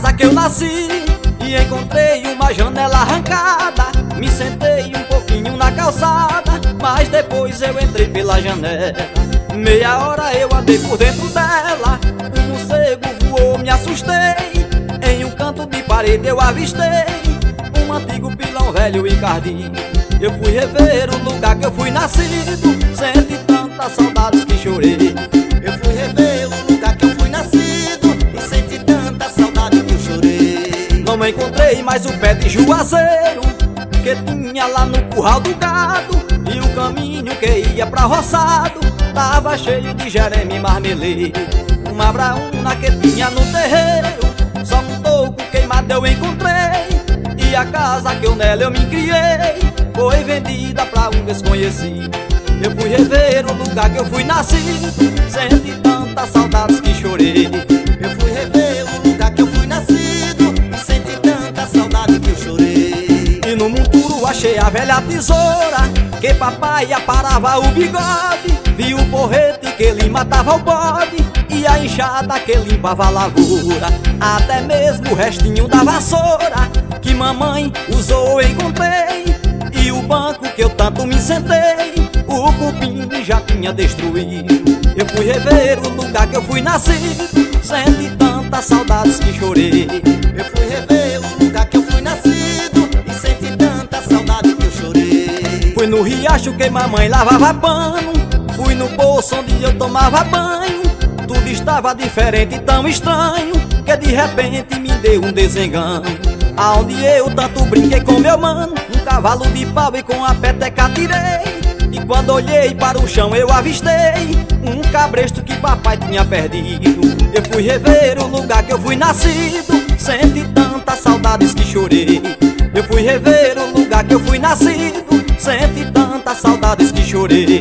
casa que eu nasci e encontrei uma janela arrancada. Me sentei um pouquinho na calçada, mas depois eu entrei pela janela. Meia hora eu andei por dentro dela, um morcego voou, me assustei. Em um canto de parede eu avistei um antigo pilão velho encardido. Eu fui rever o lugar que eu fui nascido, senti tantas saudades que chorei. Eu fui rever o lugar que eu fui nascido e senti tanta saudade que eu chorei. Não encontrei mais o pé de juazeiro que tinha lá no curral do gado, e o caminho que ia pra roçado tava cheio de jereme e marmeleiro. Uma braúna que tinha no terreiro, só um toco queimado eu encontrei, e a casa que eu nela eu me criei foi vendida pra um desconhecido. Eu fui rever o lugar que eu fui nascido, senti tantas saudades que chorei. Eu fui rever o lugar que eu fui nascido e senti tanta saudade que eu chorei. E no monturo achei a velha tesoura que papai aparava o bigode, vi o porrete que ele matava o bode e a enxada que limpava a lavoura. Até mesmo o restinho da vassoura que mamãe usou eu encontrei, e o banco que eu tanto me sentei o cupim já tinha destruído. Eu fui rever o lugar que eu fui nascido, senti tantas saudades que chorei. Eu fui rever o lugar que eu fui nascido e senti tanta saudade que eu chorei. Fui no riacho que mamãe lavava pano, fui no poço onde eu tomava banho. Tudo estava diferente e tão estranho que de repente me deu um desengano. Aonde eu tanto brinquei com meu mano, um cavalo de pau e com a peteca tirei. E quando olhei para o chão eu avistei um cabresto que papai tinha perdido. Eu fui rever o lugar que eu fui nascido, senti tantas saudades que chorei. Eu fui rever o lugar que eu fui nascido, senti tantas saudades que chorei.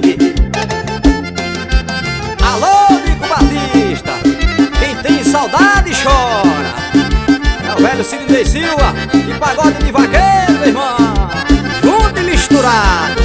Alô, Nico Batista, quem tem saudade chora. É o velho Sidney Silva e pagode de vaqueiro, meu irmão, junto e misturado.